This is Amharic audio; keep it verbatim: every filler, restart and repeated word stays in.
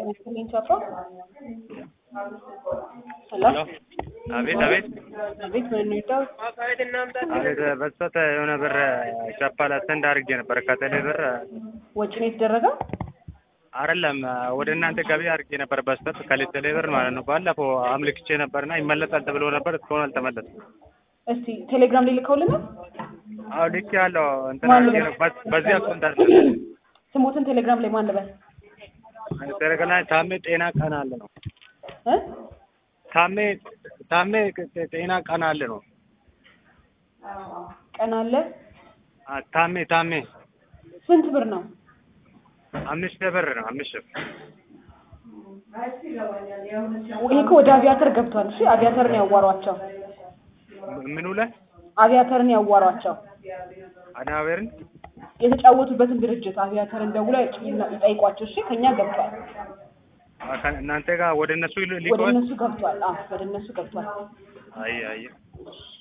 Listening to a Hello? አቤት አቤት አቤት ምን ነው? አቤት በስተ የሆነ ብር ቻፓላ ሰንድ አድርጌ ነበር ከተሌ ብር ወጪ ነው የተደረገው አይደለም ወደ እናንተ ገቢ አድርጌ ነበር በስተ ከሌተሌ ብር ማለት ነው ባለፈው አምልክቼ ነበርና ይመለሳል ተብሎ ነበር እስካሁን አልተመለሰም እስቲ ቴሌግራም ላይ ልከውልና አው ልክ ያለው እንትና ነው በዚህ አካውንት አይደለም ስሙትን ቴሌግራም ላይ ማን ልበል ቴሌግራም ላይ ታሜ ጤና ቀና አለ ነው እ ታሜ ታሜ ጤና ቀና አለ ነው ቀና አለ አ ታሜ ታሜ ስንት ብር ነው አምስት ብር ነው አምስት ይሄ እኮ ወደ አቪያተር ገብቷል እሺ አቪያተር ነው ያዋሯቸው ምኑ ላይ አቪያተር ነው ያዋሯቸው አናወርን የተጫወቱበትን ድርጅት አቪያተርን ደውለው ይጠይቋቸው እሺ ከኛ ገብቷል እናንተ ጋር ወደ እነሱ ሊቆይ ወደ እነሱ ገብቷል አዎ ወደ እነሱ ገብቷል አይ አይ